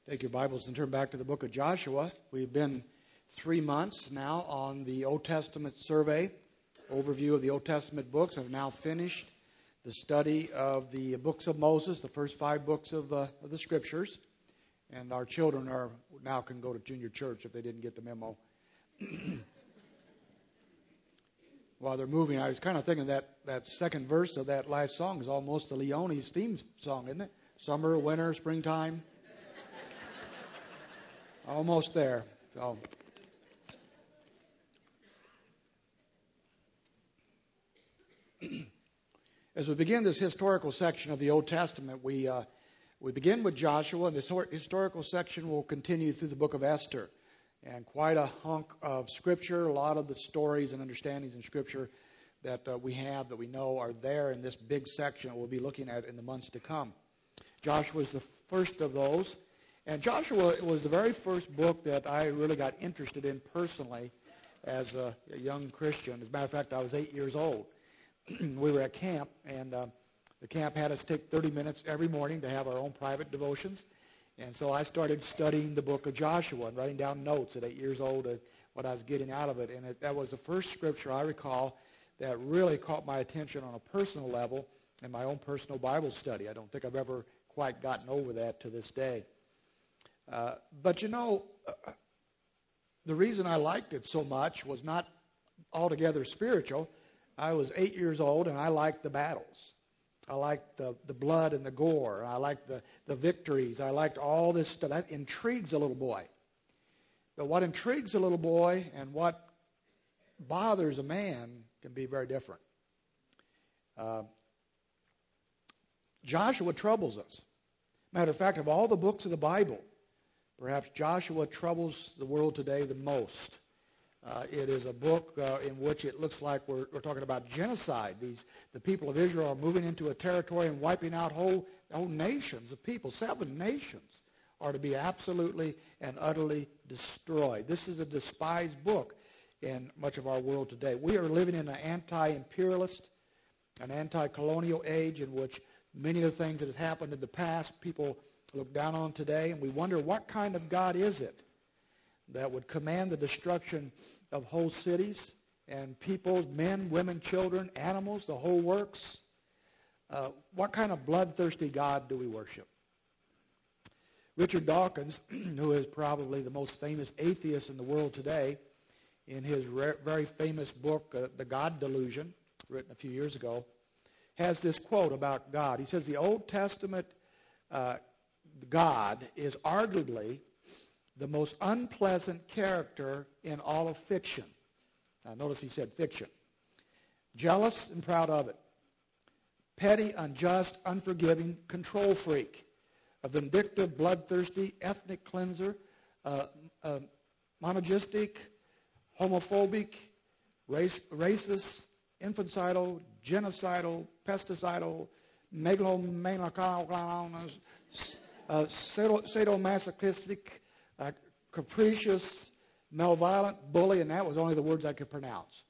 Take your Bibles and turn back to the book of Joshua. We've been 3 months now on the Old Testament survey, overview of the Old Testament books. I've now finished the study of the books of Moses, the first 5 books of the Scriptures. And our children now can go to junior church if they didn't get the memo. While they're moving, I was kind of thinking that second verse of that last song is almost the Leone's theme song, isn't it? Summer, winter, springtime. Almost there. So, as we begin this historical section of the Old Testament, we begin with Joshua, and this historical section will continue through the book of Esther. And quite a hunk of Scripture, a lot of the stories and understandings in Scripture that we have, that we know are there in this big section that we'll be looking at in the months to come. Joshua is the first of those. And Joshua was the very first book that I really got interested in personally as a young Christian. As a matter of fact, I was 8 years old. We were at camp, and the camp had us take 30 minutes every morning to have our own private devotions. And so I started studying the book of Joshua and writing down notes at 8 years old of what I was getting out of it. And that was the first scripture I recall that really caught my attention on a personal level in my own personal Bible study. I don't think I've ever quite gotten over that to this day. But the reason I liked it so much was not altogether spiritual. I was 8 years old, and I liked the battles. I liked the blood and the gore. I liked the victories. I liked all this stuff. That intrigues a little boy. But what intrigues a little boy and what bothers a man can be very different. Joshua troubles us. Matter of fact, of all the books of the Bible, perhaps Joshua troubles the world today the most. It is a book in which it looks like we're talking about genocide. The people of Israel are moving into a territory and wiping out whole nations of people. 7 nations are to be absolutely and utterly destroyed. This is a despised book in much of our world today. We are living in an anti-imperialist, an anti-colonial age in which many of the things that have happened in the past people look down on today, and we wonder what kind of God is it that would command the destruction of whole cities and people, men, women, children, animals, the whole works. What kind of bloodthirsty God do we worship? Richard Dawkins, who is probably the most famous atheist in the world today, in his very famous book, The God Delusion, written a few years ago, has this quote about God. He says, the Old Testament God is arguably the most unpleasant character in all of fiction. Now, notice he said fiction. Jealous and proud of it. Petty, unjust, unforgiving, control freak. A vindictive, bloodthirsty, ethnic cleanser. Monogistic, homophobic, racist, infanticidal, genocidal, pesticidal, megalomaniacal, sadomasochistic, capricious, malevolent, bully, and that was only the words I could pronounce.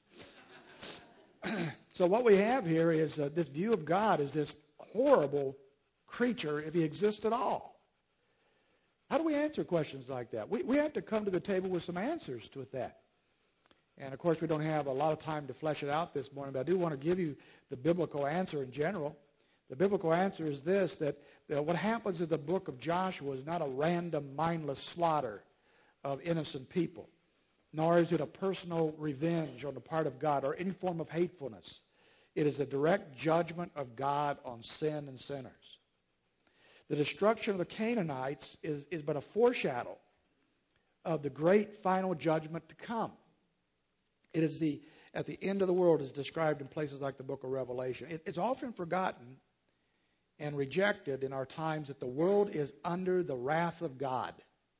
So what we have here is this view of God as this horrible creature, if he exists at all. How do we answer questions like that? We have to come to the table with some answers to that. And, of course, we don't have a lot of time to flesh it out this morning, but I do want to give you the biblical answer in general. The biblical answer is this, that what happens in the book of Joshua is not a random, mindless slaughter of innocent people, nor is it a personal revenge on the part of God or any form of hatefulness. It is a direct judgment of God on sin and sinners. The destruction of the Canaanites is but a foreshadow of the great final judgment to come. It is at the end of the world is described in places like the book of Revelation. It's often forgotten and rejected in our times that the world is under the wrath of God.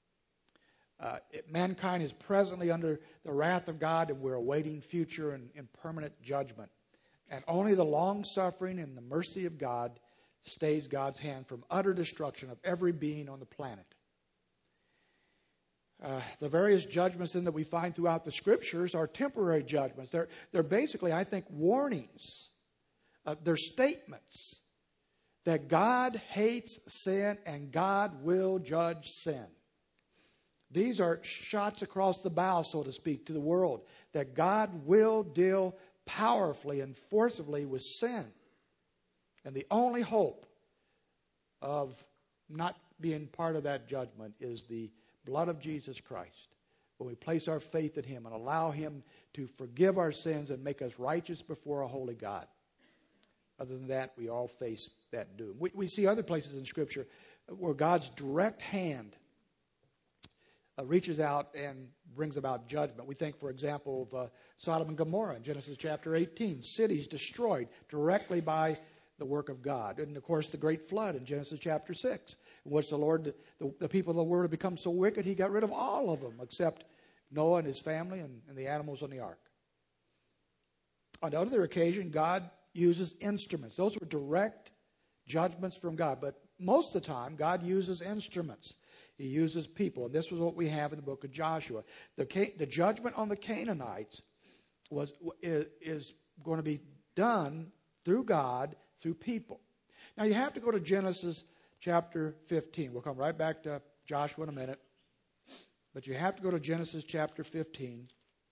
Mankind is presently under the wrath of God, and we're awaiting future and permanent judgment. And only the long-suffering and the mercy of God stays God's hand from utter destruction of every being on the planet. The various judgments then that we find throughout the Scriptures are temporary judgments. They're basically, I think, warnings. They're statements that God hates sin and God will judge sin. These are shots across the bow, so to speak, to the world, that God will deal powerfully and forcibly with sin. And the only hope of not being part of that judgment is the blood of Jesus Christ. When we place our faith in Him and allow Him to forgive our sins and make us righteous before a holy God. Other than that, we all face that doom. We see other places in Scripture where God's direct hand reaches out and brings about judgment. We think, for example, of Sodom and Gomorrah in Genesis chapter 18. Cities destroyed directly by the work of God. And, of course, the great flood in Genesis chapter 6, in which the Lord, the people of the world had become so wicked, He got rid of all of them except Noah and his family and the animals on the ark. On another occasion, God uses instruments. Those were direct judgments from God. But most of the time, God uses instruments. He uses people. And this was what we have in the book of Joshua. The judgment on the Canaanites is going to be done through God, through people. Now, you have to go to Genesis chapter 15. We'll come right back to Joshua in a minute. But you have to go to Genesis chapter 15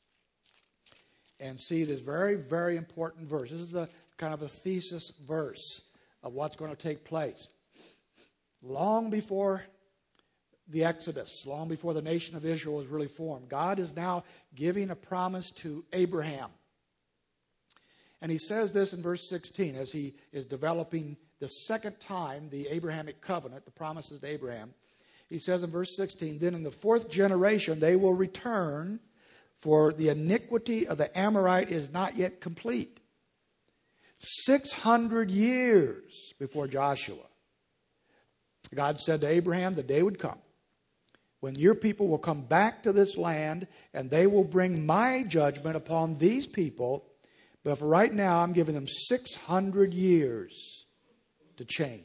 and see this very, very important verse. This is a kind of a thesis verse of what's going to take place. Long before the Exodus, long before the nation of Israel was really formed, God is now giving a promise to Abraham. And He says this in verse 16 as He is developing the second time the Abrahamic covenant, the promises to Abraham. He says in verse 16, then in the fourth generation they will return, for the iniquity of the Amorite is not yet complete. 600 years before Joshua, God said to Abraham, the day would come when your people will come back to this land and they will bring my judgment upon these people. But for right now, I'm giving them 600 years to change.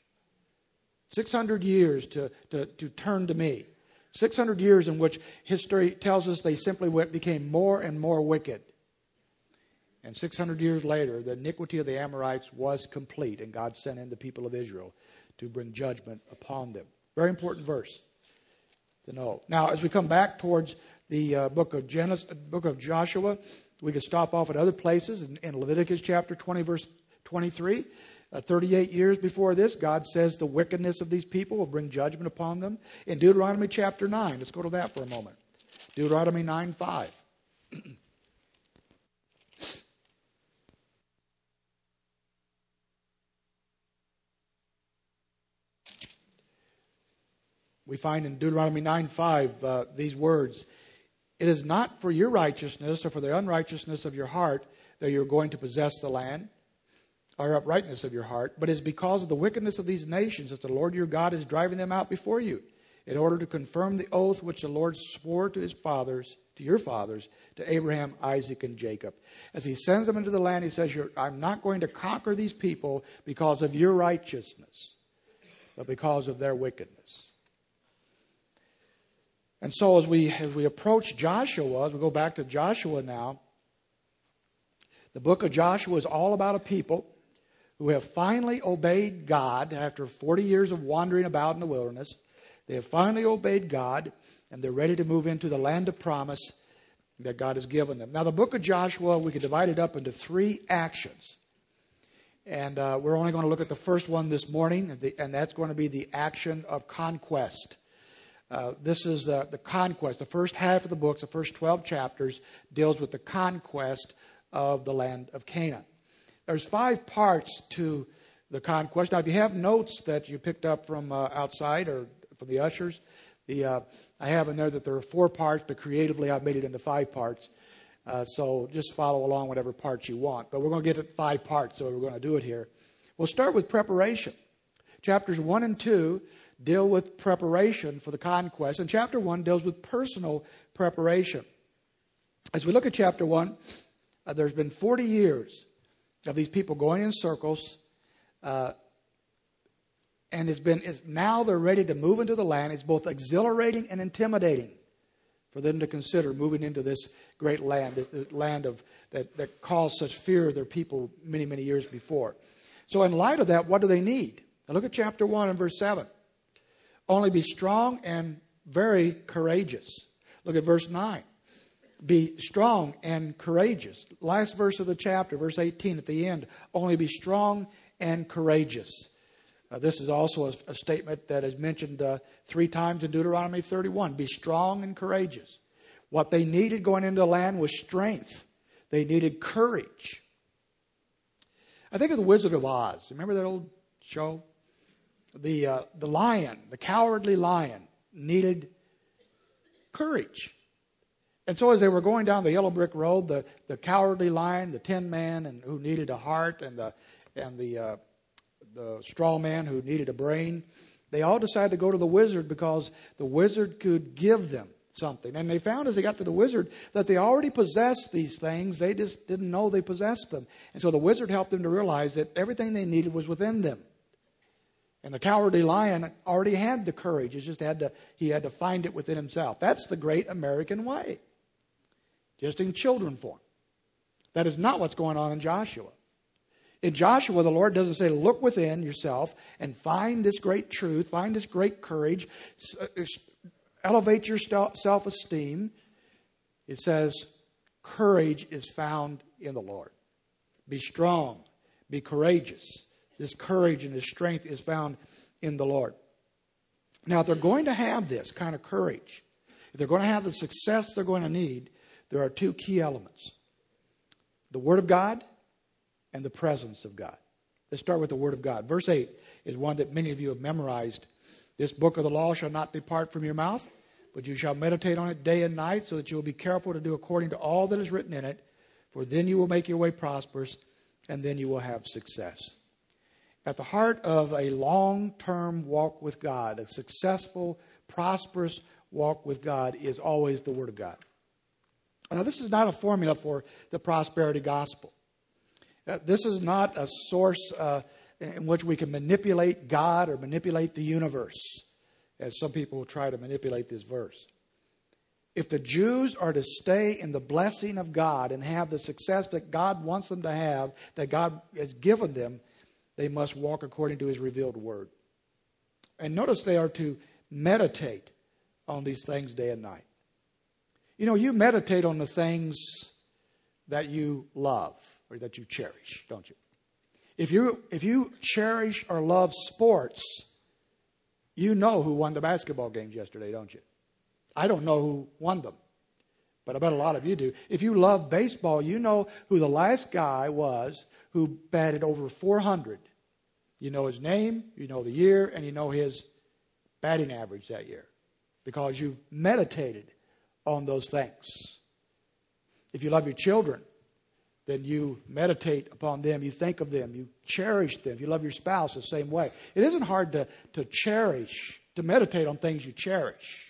600 years to turn to me. 600 years in which history tells us they simply became more and more wicked. And 600 years later, the iniquity of the Amorites was complete, and God sent in the people of Israel to bring judgment upon them. Very important verse to know. Now, as we come back towards the book of Joshua, we could stop off at other places. In Leviticus chapter 20, verse 23, 38 years before this, God says the wickedness of these people will bring judgment upon them. In Deuteronomy chapter 9, let's go to that for a moment. Deuteronomy 9:5. We find in Deuteronomy 9:5 these words, it is not for your righteousness or for the unrighteousness of your heart that you're going to possess the land, or uprightness of your heart, but is because of the wickedness of these nations that the Lord your God is driving them out before you, in order to confirm the oath which the Lord swore to his fathers, to your fathers, to Abraham, Isaac, and Jacob. As He sends them into the land, He says, I'm not going to conquer these people because of your righteousness, but because of their wickedness. And so as we approach Joshua, as we go back to Joshua now, the book of Joshua is all about a people who have finally obeyed God after 40 years of wandering about in the wilderness. They have finally obeyed God, and they're ready to move into the land of promise that God has given them. Now, the book of Joshua, we can divide it up into 3 actions. And we're only going to look at the first one this morning, and that's going to be the action of conquest. This is the conquest. The first half of the book, the first 12 chapters, deals with the conquest of the land of Canaan. There's 5 parts to the conquest. Now, if you have notes that you picked up from outside or from the ushers, I have in there that there are 4 parts, but creatively I've made it into 5 parts. So just follow along whatever parts you want. But we're going to get to 5 parts, so we're going to do it here. We'll start with preparation. Chapters 1 and 2 deal with preparation for the conquest, and chapter 1 deals with personal preparation. As we look at chapter 1, there's been 40 years of these people going in circles, and now they're ready to move into the land. It's both exhilarating and intimidating for them to consider moving into this great land, the land that caused such fear of their people many, many years before. So in light of that, what do they need? Now look at chapter 1 and verse 7. Only be strong and very courageous. Look at verse 9. Be strong and courageous. Last verse of the chapter, verse 18 at the end. Only be strong and courageous. This is also a statement that is mentioned 3 times in Deuteronomy 31. Be strong and courageous. What they needed going into the land was strength. They needed courage. I think of the Wizard of Oz. Remember that old show? The lion, the cowardly lion, needed courage. And so as they were going down the yellow brick road, the cowardly lion, the tin man, and who needed a heart, and the straw man who needed a brain, they all decided to go to the wizard because the wizard could give them something. And they found as they got to the wizard that they already possessed these things. They just didn't know they possessed them. And so the wizard helped them to realize that everything they needed was within them. And the cowardly lion already had the courage. He just had to find it within himself. That's the great American way. Just in children form. That is not what's going on in Joshua. In Joshua, the Lord doesn't say, look within yourself and find this great truth, find this great courage, elevate your self-esteem. It says, courage is found in the Lord. Be strong, be courageous. This courage and this strength is found in the Lord. Now, if they're going to have this kind of courage, if they're going to have the success they're going to need, there are 2 key elements. The Word of God and the presence of God. Let's start with the Word of God. Verse 8 is one that many of you have memorized. This book of the law shall not depart from your mouth, but you shall meditate on it day and night, so that you will be careful to do according to all that is written in it. For then you will make your way prosperous, and then you will have success. At the heart of a long-term walk with God, a successful, prosperous walk with God, is always the Word of God. Now, this is not a formula for the prosperity gospel. This is not a source in which we can manipulate God or manipulate the universe, as some people will try to manipulate this verse. If the Jews are to stay in the blessing of God and have the success that God wants them to have, that God has given them, they must walk according to His revealed Word. And notice they are to meditate on these things day and night. You know, you meditate on the things that you love or that you cherish, don't you? If you cherish or love sports, you know who won the basketball games yesterday, don't you? I don't know who won them, but I bet a lot of you do. If you love baseball, you know who the last guy was who batted over 400. You know his name, you know the year, and you know his batting average that year because you've meditated on those things. If you love your children, then you meditate upon them, you think of them, you cherish them. If you love your spouse, the same way. It isn't hard to cherish, to meditate on things you cherish.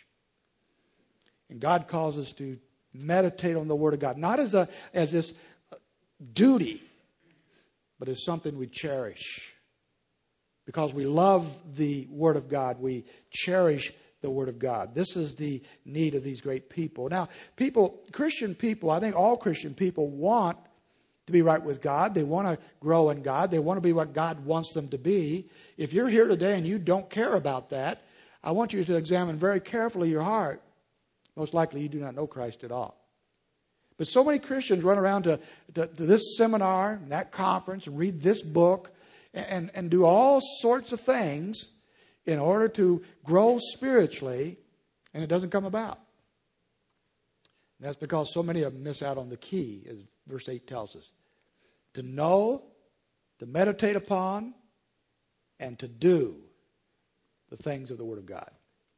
And God calls us to meditate on the Word of God, not as this duty, but as something we cherish. Because we love the Word of God, we cherish the Word of God. This is the need of these great people. Now, Christian people, I think all Christian people want to be right with God. They want to grow in God. They want to be what God wants them to be. If you're here today and you don't care about that, I want you to examine very carefully your heart. Most likely you do not know Christ at all. But so many Christians run around to this seminar and that conference and read this book and do all sorts of things in order to grow spiritually, and it doesn't come about. And that's because so many of them miss out on the key, as verse 8 tells us. To know, to meditate upon, and to do the things of the Word of God.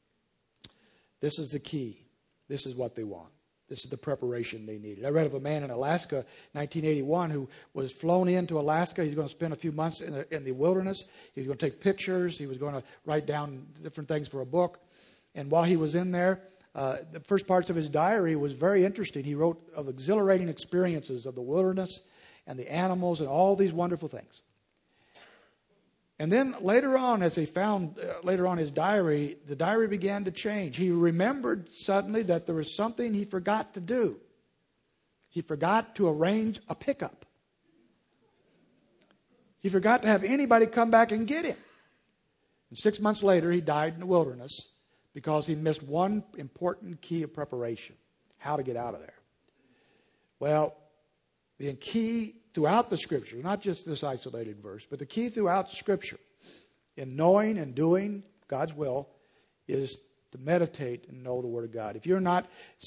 This is the key. This is what they want. This is the preparation they needed. I read of a man in Alaska, 1981, who was flown into Alaska. He's going to spend a few months in the wilderness. He was going to take pictures. He was going to write down different things for a book. And while he was in there, the first parts of his diary was very interesting. He wrote of exhilarating experiences of the wilderness and the animals and all these wonderful things. And then later on, as he found later on his diary, the diary began to change. He remembered suddenly that there was something he forgot to do. He forgot to arrange a pickup. He forgot to have anybody come back and get him. And 6 months later, he died in the wilderness because he missed one important key of preparation: how to get out of there. Well, the key throughout the Scripture, not just this isolated verse, but the key throughout Scripture in knowing and doing God's will is to meditate and know the Word of God. If you're not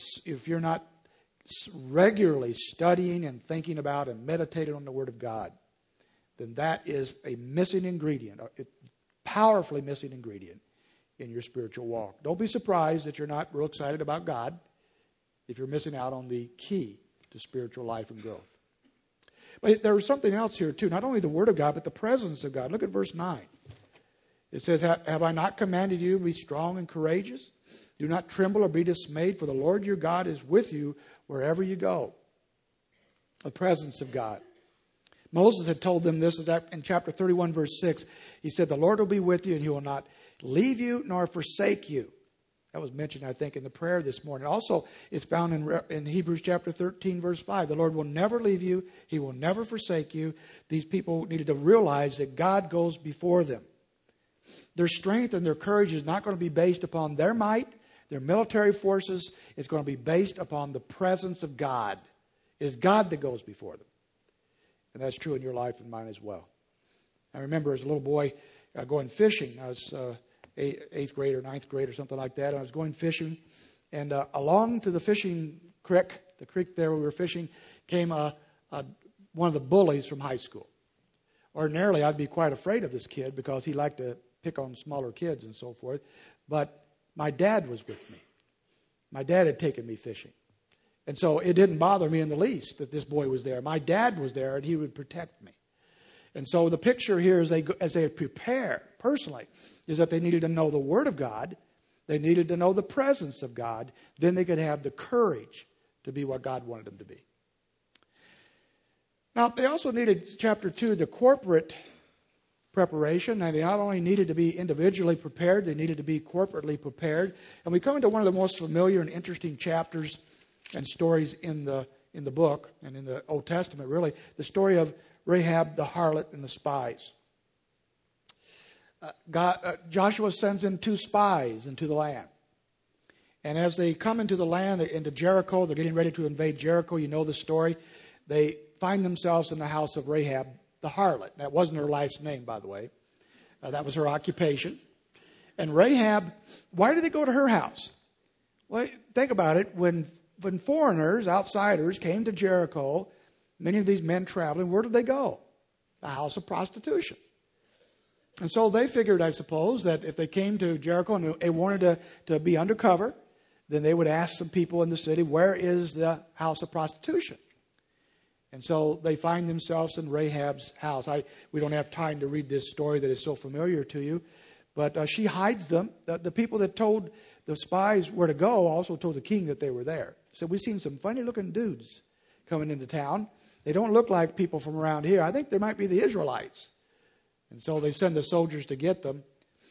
regularly studying and thinking about and meditating on the Word of God, then that is a missing ingredient, a powerfully missing ingredient in your spiritual walk. Don't be surprised that you're not real excited about God if you're missing out on the key to spiritual life and growth. But there was something else here too, not only the Word of God, but the presence of God. Look at verse 9. It says, have I not commanded you to be strong and courageous? Do not tremble or be dismayed, for the Lord your God is with you wherever you go. The presence of God. Moses had told them this in chapter 31, verse 6. He said, the Lord will be with you, and he will not leave you nor forsake you. That was mentioned, I think, in the prayer this morning. Also, it's found in Hebrews chapter 13, verse 5. The Lord will never leave you. He will never forsake you. These people needed to realize that God goes before them. Their strength and their courage is not going to be based upon their might, their military forces. It's going to be based upon the presence of God. It is God that goes before them. And that's true in your life and mine as well. I remember as a little boy going fishing. I was 8th grade or 9th grade or something like that. And I was going fishing. And along to the fishing creek, the creek there we were fishing, came one of the bullies from high school. Ordinarily, I'd be quite afraid of this kid because he liked to pick on smaller kids and so forth. But my dad was with me. My dad had taken me fishing. And so it didn't bother me in the least that this boy was there. My dad was there, and he would protect me. And so the picture here as they prepare personally is that they needed to know the Word of God. They needed to know the presence of God. Then they could have the courage to be what God wanted them to be. Now, they also needed, chapter 2, the corporate preparation. And they not only needed to be individually prepared, they needed to be corporately prepared. And we come into one of the most familiar and interesting chapters and stories in the book and in the Old Testament, really, the story of Rahab the harlot and the spies. Joshua sends in 2 spies into the land. And as they come into the land, into Jericho, they're getting ready to invade Jericho. You know the story. They find themselves in the house of Rahab the harlot. That wasn't her last name, by the way. That was her occupation. And Rahab, why did they go to her house? Well, think about it. When foreigners, outsiders, came to Jericho, many of these men traveling, where did they go? The house of prostitution. And so they figured, I suppose, that if they came to Jericho and they wanted to be undercover, then they would ask some people in the city, where is the house of prostitution? And so they find themselves in Rahab's house. We don't have time to read this story that is so familiar to you, but she hides them. The people that told the spies where to go also told the king that they were there. So we've seen some funny-looking dudes coming into town. They don't look like people from around here. I think they might be the Israelites. And so they send the soldiers to get them.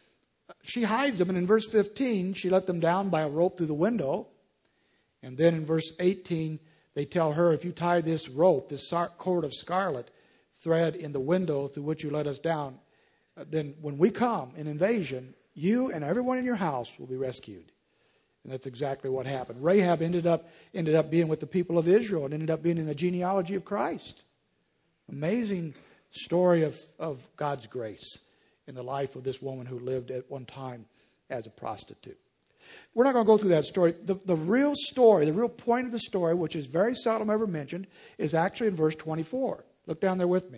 She hides them, and in verse 15, she let them down by a rope through the window. And then in verse 18, they tell her, if you tie this rope, this cord of scarlet thread in the window through which you let us down, then when we come in invasion, you and everyone in your house will be rescued. And that's exactly what happened. Rahab ended up being with the people of Israel and ended up being in the genealogy of Christ. Amazing story of God's grace in the life of this woman who lived at one time as a prostitute. We're not going to go through that story. The real story, the real point of the story, which is very seldom ever mentioned, is actually in verse 24. Look down there with me.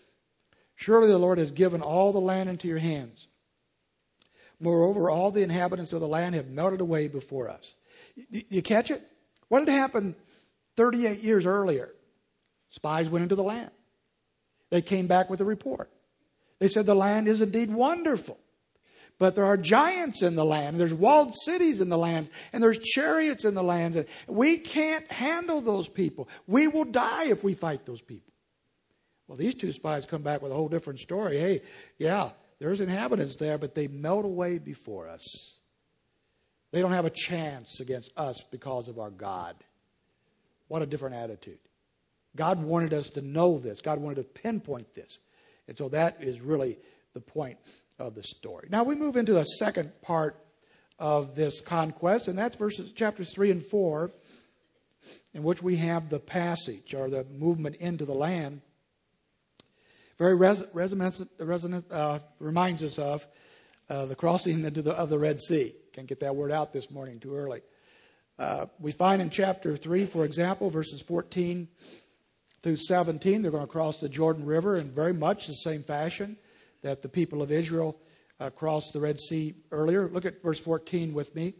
Surely the Lord has given all the land into your hands. Moreover, all the inhabitants of the land have melted away before us. You catch it? What had happened 38 years earlier? Spies went into the land. They came back with a report. They said the land is indeed wonderful. But there are giants in the land. There's walled cities in the land. And there's chariots in the land. And we can't handle those people. We will die if we fight those people. Well, these 2 spies come back with a whole different story. Hey, yeah, there's inhabitants there, but they melt away before us. They don't have a chance against us because of our God. What a different attitude. God wanted us to know this. God wanted to pinpoint this. And so that is really the point of the story. Now we move into the second part of this conquest, and that's chapters 3 and 4, in which we have the passage or the movement into the land. Very reminds us of the crossing of the Red Sea. Can't get that word out this morning, too early. We find in chapter 3, for example, verses 14 through 17, they're going to cross the Jordan River in very much the same fashion that the people of Israel crossed the Red Sea earlier. Look at verse 14 with me.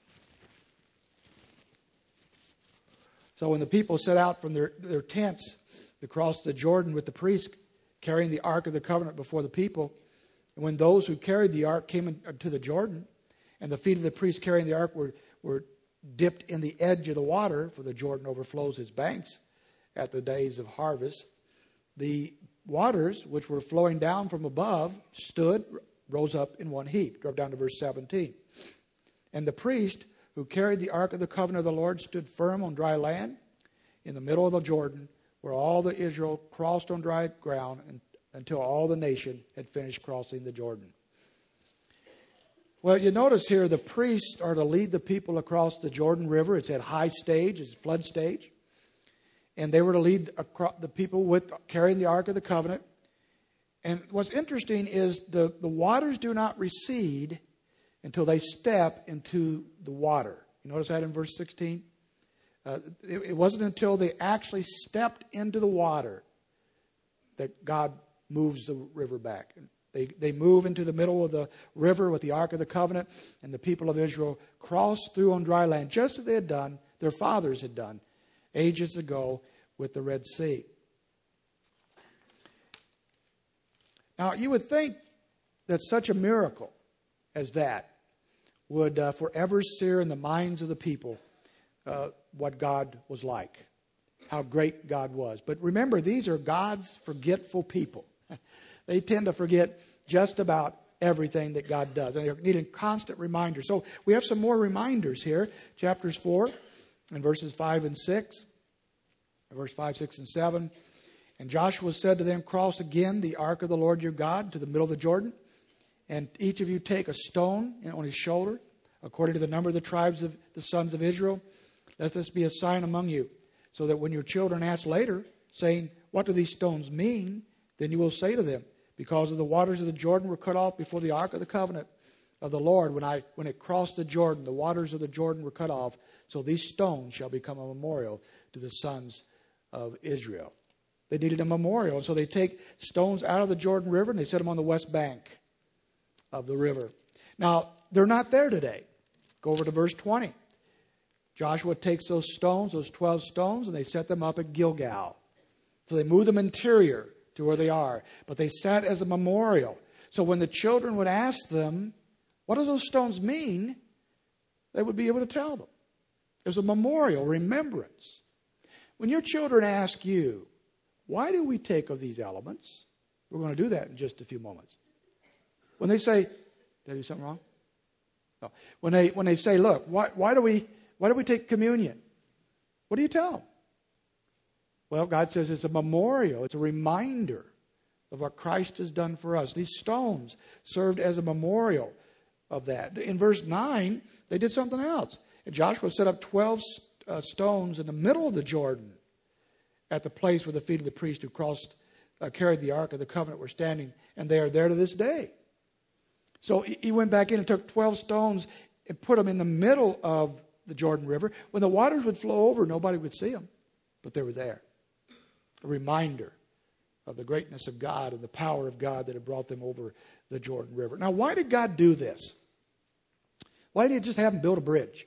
So when the people set out from their tents to cross the Jordan with the priests carrying the Ark of the Covenant before the people, and when those who carried the Ark came into the Jordan, and the feet of the priests carrying the Ark were dipped in the edge of the water, for the Jordan overflows its banks at the days of harvest, the waters which were flowing down from above rose up in one heap. Drop down to verse 17. And the priest who carried the Ark of the Covenant of the Lord stood firm on dry land in the middle of the Jordan, where all the Israel crossed on dry ground until all the nation had finished crossing the Jordan. Well, you notice here the priests are to lead the people across the Jordan River. It's at high stage, it's flood stage. And they were to lead the people with carrying the Ark of the Covenant. And what's interesting is the waters do not recede until they step into the water. You notice that in verse 16? It wasn't until they actually stepped into the water that God moves the river back. They move into the middle of the river with the Ark of the Covenant, and the people of Israel cross through on dry land, just as they had done, their fathers had done, ages ago with the Red Sea. Now, you would think that such a miracle as that would forever sear in the minds of the people what God was like, how great God was. But remember, these are God's forgetful people. They tend to forget just about everything that God does. And they need a constant reminder. So we have some more reminders here. Chapters 4 and verses 5 and 6. Verse 5, 6, and 7. And Joshua said to them, cross again the ark of the Lord your God to the middle of the Jordan. And each of you take a stone on his shoulder, according to the number of the tribes of the sons of Israel. Let this be a sign among you, so that when your children ask later, saying, what do these stones mean? Then you will say to them, because of the waters of the Jordan were cut off before the ark of the covenant of the Lord. When it crossed the Jordan, the waters of the Jordan were cut off. So these stones shall become a memorial to the sons of Israel. They needed a memorial, and so they take stones out of the Jordan River and they set them on the west bank of the river. Now, they're not there today. Go over to verse 20. Joshua takes those stones, those 12 stones, and they set them up at Gilgal. So they move them interior to where they are, but they sat as a memorial. So when the children would ask them, what do those stones mean? They would be able to tell them. There's a memorial, remembrance. When your children ask you, why do we take of these elements? We're going to do that in just a few moments. When they say, did I do something wrong? No. When they say, look, why do we take communion? What do you tell them? Well, God says it's a memorial. It's a reminder of what Christ has done for us. These stones served as a memorial of that. In verse 9, they did something else. And Joshua set up 12 stones in the middle of the Jordan at the place where the feet of the priest who carried the Ark of the Covenant were standing, and they are there to this day. So he went back in and took 12 stones and put them in the middle of the Jordan River. When the waters would flow over, nobody would see them, but they were there. A reminder of the greatness of God and the power of God that had brought them over the Jordan River. Now, why did God do this? Why didn't he just have them build a bridge?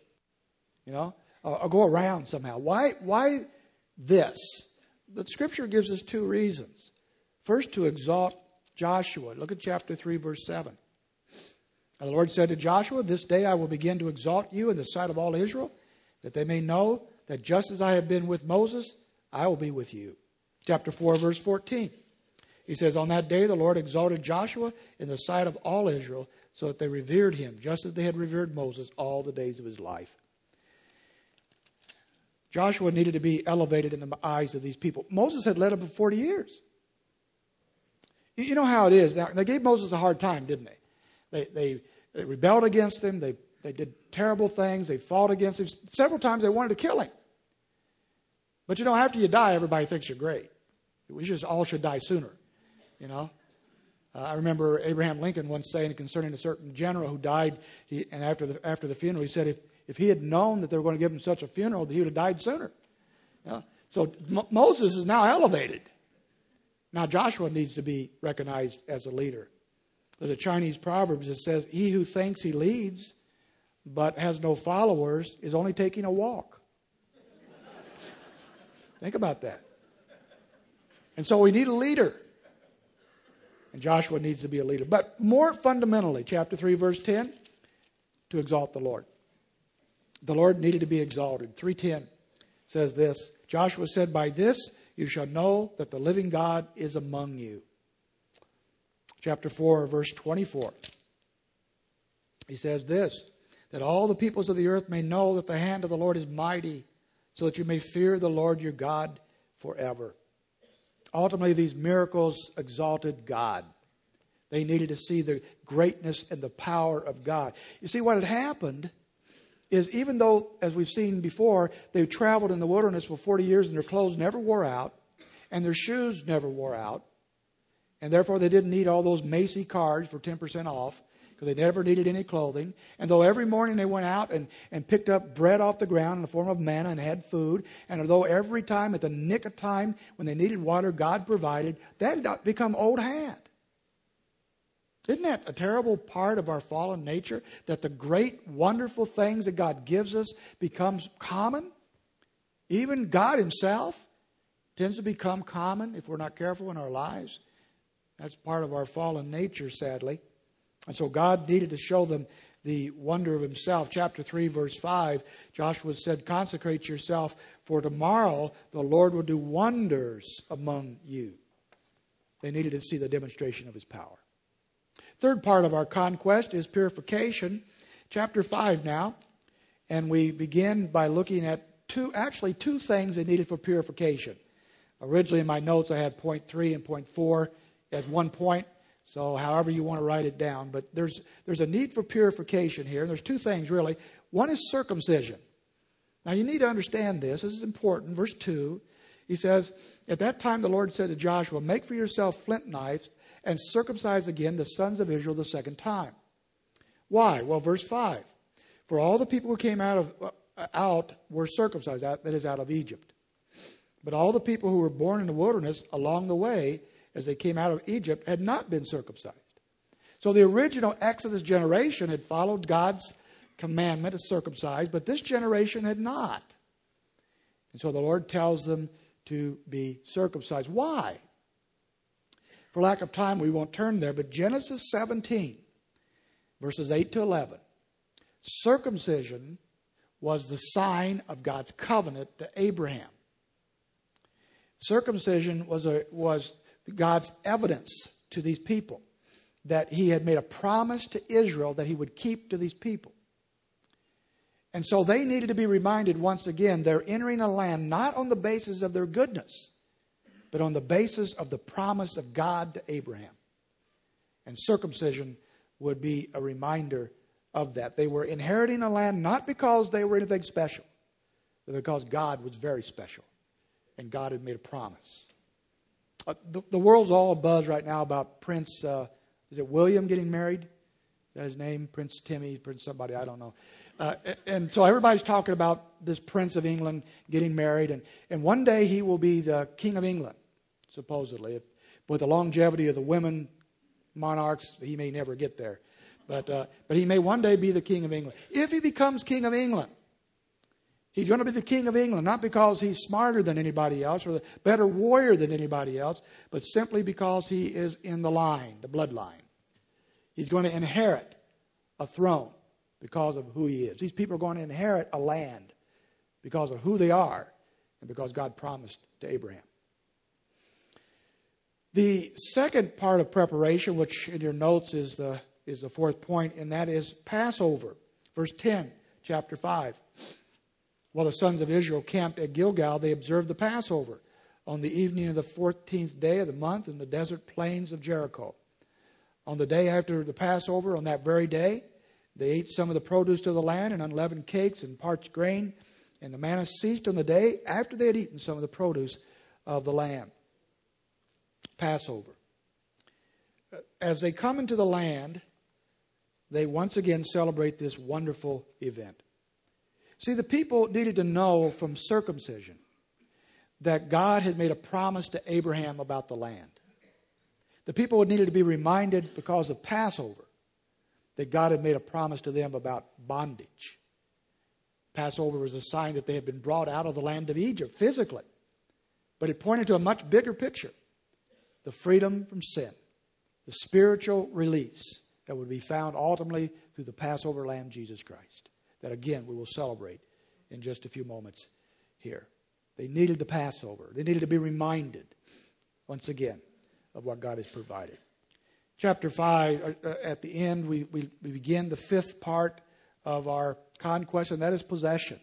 Or go around somehow? Why this? The Scripture gives us two reasons. First, to exalt Joshua. Look at chapter 3, verse 7. And the Lord said to Joshua, this day I will begin to exalt you in the sight of all Israel, that they may know that just as I have been with Moses, I will be with you. Chapter 4, verse 14. He says, on that day the Lord exalted Joshua in the sight of all Israel, so that they revered him, just as they had revered Moses all the days of his life. Joshua needed to be elevated in the eyes of these people. Moses had led them for 40 years. You know how it is. Now, they gave Moses a hard time, didn't they? They rebelled against him. They did terrible things. They fought against him. Several times they wanted to kill him. But after you die, everybody thinks you're great. We just all should die sooner, I remember Abraham Lincoln once saying concerning a certain general who died, and after the funeral, he said if he had known that they were going to give him such a funeral, he would have died sooner. So Moses is now elevated. Now Joshua needs to be recognized as a leader. There's a Chinese proverb that says, "He who thinks he leads but has no followers is only taking a walk." Think about that. And so we need a leader. And Joshua needs to be a leader. But more fundamentally, chapter 3, verse 10, to exalt the Lord. The Lord needed to be exalted. 3:10 says this, Joshua said, "By this you shall know that the living God is among you." Chapter 4, verse 24. He says this, that all the peoples of the earth may know that the hand of the Lord is mighty, so that you may fear the Lord your God forever. Ultimately, these miracles exalted God. They needed to see the greatness and the power of God. You see, what had happened is, even though, as we've seen before, they traveled in the wilderness for 40 years and their clothes never wore out and their shoes never wore out, and therefore they didn't need all those Macy cards for 10% off, because they never needed any clothing. And though every morning they went out and picked up bread off the ground in the form of manna and had food, and although every time at the nick of time when they needed water, God provided, that had become old hat. Isn't that a terrible part of our fallen nature? That the great, wonderful things that God gives us becomes common? Even God himself tends to become common if we're not careful in our lives. That's part of our fallen nature, sadly. And so God needed to show them the wonder of himself. Chapter 3, verse 5, Joshua said, "Consecrate yourself, for tomorrow the Lord will do wonders among you." They needed to see the demonstration of his power. Third part of our conquest is purification. Chapter 5 now. And we begin by looking at two things they needed for purification. Originally in my notes I had point 3 and point 4 as one point. So however you want to write it down. But there's a need for purification here. And there's two things really. One is circumcision. Now you need to understand this. This is important. Verse 2, he says, "At that time the Lord said to Joshua, make for yourself flint knives and circumcise again the sons of Israel the second time." Why? Well, verse 5. "For all the people who came out were circumcised, that is out of Egypt. But all the people who were born in the wilderness along the way, as they came out of Egypt, had not been circumcised." So the original Exodus generation had followed God's commandment to circumcise, but this generation had not. And so the Lord tells them to be circumcised. Why? For lack of time, we won't turn there, but Genesis 17, verses 8 to 11. Circumcision was the sign of God's covenant to Abraham. Circumcision was God's evidence to these people that he had made a promise to Israel that he would keep to these people. And so they needed to be reminded once again, they're entering a land not on the basis of their goodness, but on the basis of the promise of God to Abraham. And circumcision would be a reminder of that. They were inheriting a land not because they were anything special, but because God was very special. And God had made a promise. The world's all abuzz right now about Prince, is it William getting married? Is that his name? Prince Timmy, Prince somebody, I don't know. And so everybody's talking about this Prince of England getting married. And one day he will be the King of England, supposedly. With the longevity of the women monarchs, he may never get there. But he may one day be the King of England. If he becomes King of England, he's going to be the King of England, not because he's smarter than anybody else or a better warrior than anybody else, but simply because he is in the line, the bloodline. He's going to inherit a throne because of who he is. These people are going to inherit a land because of who they are and because God promised to Abraham. The second part of preparation, which in your notes is the fourth point, and that is Passover. Verse 10, chapter 5. While the sons of Israel camped at Gilgal, they observed the Passover on the evening of the 14th day of the month in the desert plains of Jericho. On the day after the Passover, on that very day, they ate some of the produce of the land and unleavened cakes and parched grain. And the manna ceased on the day after they had eaten some of the produce of the land. Passover. As they come into the land, they once again celebrate this wonderful event. See, the people needed to know from circumcision that God had made a promise to Abraham about the land. The people needed to be reminded because of Passover that God had made a promise to them about bondage. Passover was a sign that they had been brought out of the land of Egypt physically. But it pointed to a much bigger picture. The freedom from sin. The spiritual release that would be found ultimately through the Passover Lamb, Jesus Christ. That again we will celebrate in just a few moments here. They needed the Passover. They needed to be reminded once again of what God has provided. Chapter 5, at the end, we begin the fifth part of our conquest, and that is possession.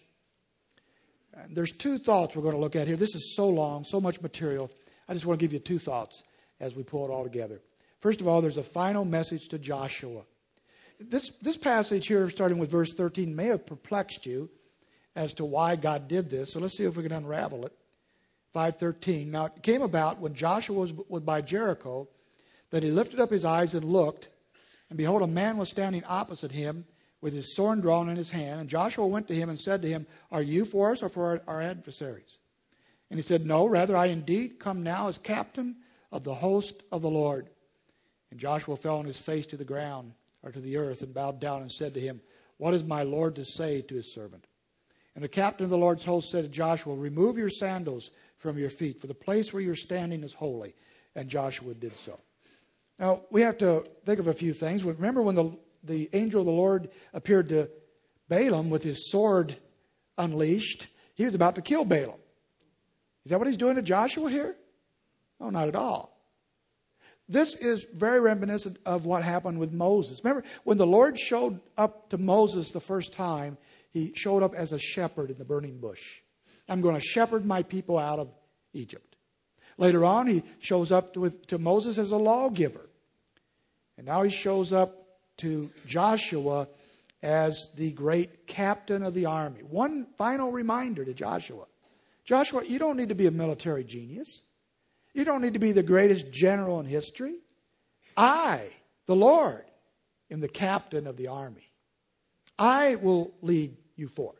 And there's two thoughts we're going to look at here. This is so long, so much material. I just want to give you two thoughts as we pull it all together. First of all, there's a final message to Joshua. This passage here, starting with verse 13, may have perplexed you as to why God did this. So let's see if we can unravel it. 5:13. Now it came about when Joshua was by Jericho that he lifted up his eyes and looked, and behold, a man was standing opposite him with his sword drawn in his hand. And Joshua went to him and said to him, "Are you for us or for our adversaries?" And he said, "No, rather I indeed come now as captain of the host of the Lord." And Joshua fell on his face to the ground, or to the earth, and bowed down and said to him, "What is my Lord to say to his servant?" And the captain of the Lord's host said to Joshua, "Remove your sandals from your feet, for the place where you're standing is holy." And Joshua did so. Now, we have to think of a few things. Remember when the angel of the Lord appeared to Balaam with his sword unleashed, he was about to kill Balaam. Is that what he's doing to Joshua here? No, not at all. This is very reminiscent of what happened with Moses. Remember, when the Lord showed up to Moses the first time, he showed up as a shepherd in the burning bush. I'm going to shepherd my people out of Egypt. Later on, he shows up to Moses as a lawgiver. And now he shows up to Joshua as the great captain of the army. One final reminder to Joshua. Joshua, you don't need to be a military genius. You don't need to be the greatest general in history. I, the Lord, am the captain of the army. I will lead you forth.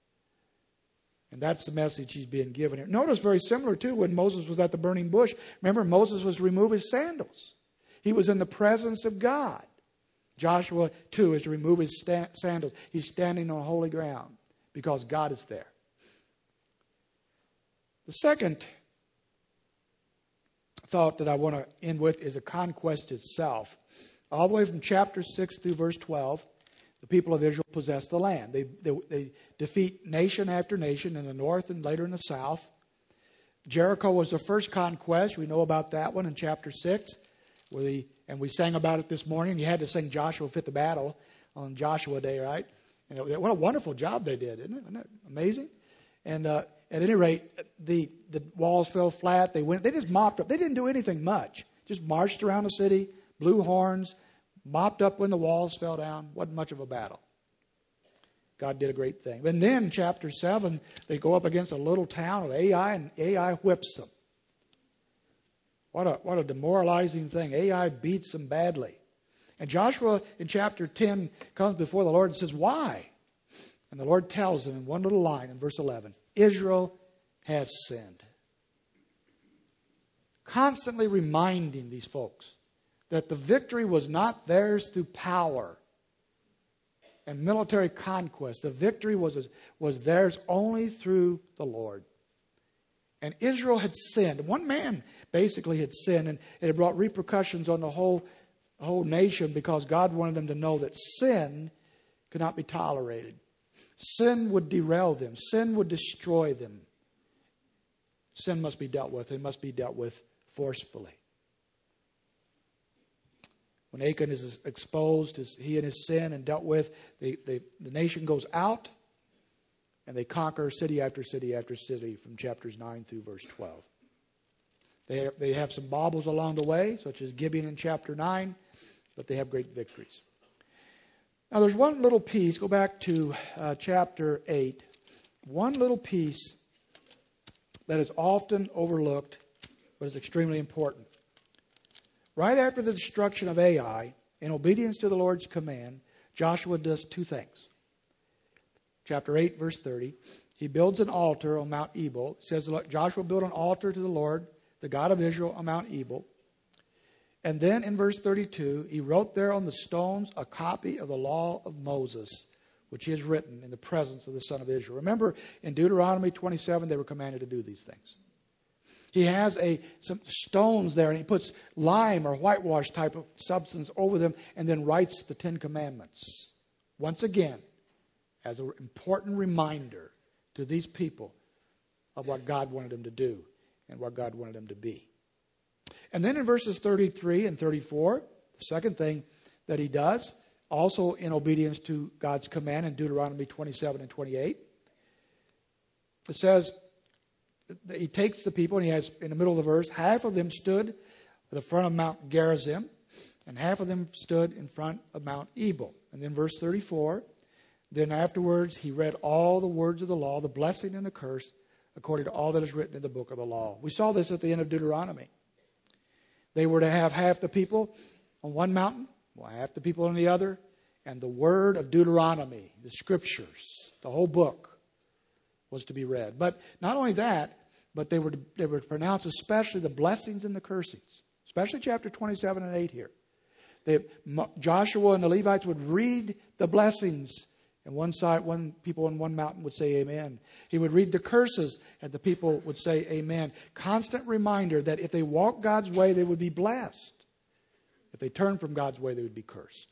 And that's the message he's being given here. Notice very similar too when Moses was at the burning bush. Remember, Moses was to remove his sandals. He was in the presence of God. Joshua too is to remove his sandals. He's standing on holy ground because God is there. The second thought that I want to end with is the conquest itself. All the way from chapter 6 through verse 12, the people of Israel possess the land. They defeat nation after nation in the north and later in the south. Jericho was the first conquest. We know about that one in chapter 6. And we sang about it this morning. You had to sing Joshua Fit the Battle on Joshua Day, right? And what a wonderful job they did, isn't it? Isn't that amazing? And at any rate, the walls fell flat. They just mopped up. They didn't do anything much. Just marched around the city, blew horns, mopped up when the walls fell down. Wasn't much of a battle. God did a great thing. And then chapter 7, they go up against a little town of Ai, and Ai whips them. What a demoralizing thing. Ai beats them badly. And Joshua in chapter 10 comes before the Lord and says, "Why?" And the Lord tells him in one little line in verse 11, Israel has sinned. Constantly reminding these folks that the victory was not theirs through power and military conquest. The victory was theirs only through the Lord. And Israel had sinned. One man basically had sinned, and it had brought repercussions on the whole nation because God wanted them to know that sin could not be tolerated. Sin would derail them. Sin would destroy them. Sin must be dealt with. It must be dealt with forcefully. When Achan is exposed, he and his sin and dealt with, the nation goes out and they conquer city after city after city from chapters 9 through verse 12. They have some baubles along the way, such as Gibeon in chapter 9, but they have great victories. Now there's one little piece, go back to chapter 8, one little piece that is often overlooked, but is extremely important. Right after the destruction of Ai, in obedience to the Lord's command, Joshua does two things. Chapter 8, verse 30, he builds an altar on Mount Ebal. It says Joshua built an altar to the Lord, the God of Israel, on Mount Ebal. And then in verse 32, he wrote there on the stones a copy of the law of Moses, which he has written in the presence of the son of Israel. Remember, in Deuteronomy 27, they were commanded to do these things. He has some stones there, and he puts lime or whitewash type of substance over them, and then writes the Ten Commandments. Once again, as an important reminder to these people of what God wanted them to do and what God wanted them to be. And then in verses 33 and 34, the second thing that he does, also in obedience to God's command in Deuteronomy 27 and 28, it says that he takes the people, and he has, in the middle of the verse, half of them stood at the front of Mount Gerizim, and half of them stood in front of Mount Ebal. And then verse 34, then afterwards he read all the words of the law, the blessing and the curse, according to all that is written in the book of the law. We saw this at the end of Deuteronomy. They were to have half the people on one mountain, half the people on the other, and the word of Deuteronomy, the scriptures, the whole book, was to be read. But not only that, but they were to pronounce especially the blessings and the cursings, especially chapter 27 and 8 here. Joshua and the Levites would read the blessings, and one people on one mountain would say amen. He would read the curses, and the people would say amen. Constant reminder that if they walk God's way, they would be blessed. If they turn from God's way, they would be cursed.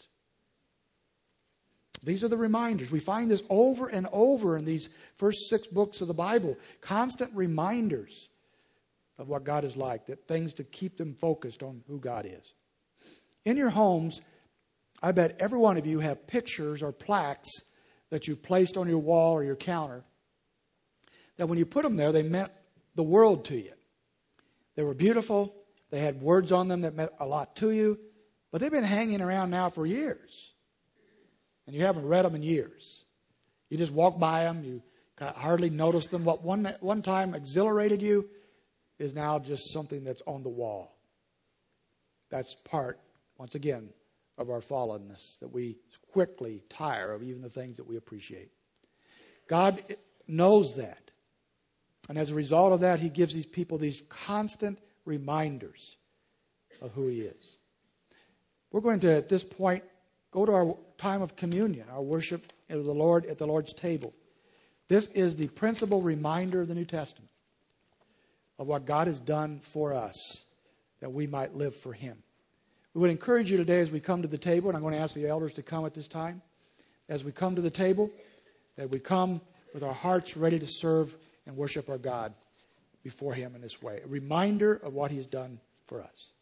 These are the reminders. We find this over and over in these first 6 books of the Bible. Constant reminders of what God is like, that things to keep them focused on who God is. In your homes, I bet every one of you have pictures or plaques that you placed on your wall or your counter, that when you put them there, they meant the world to you. They were beautiful. They had words on them that meant a lot to you. But they've been hanging around now for years. And you haven't read them in years. You just walk by them. You hardly notice them. What one time exhilarated you is now just something that's on the wall. That's part, once again, of our fallenness, that we quickly tire of even the things that we appreciate. God knows that. And as a result of that, he gives these people these constant reminders of who he is. We're going to, at this point, go to our time of communion, our worship of the Lord at the Lord's table. This is the principal reminder of the New Testament of what God has done for us, that we might live for him. We would encourage you today as we come to the table, and I'm going to ask the elders to come at this time. As we come to the table, that we come with our hearts ready to serve and worship our God before him in this way. A reminder of what he has done for us.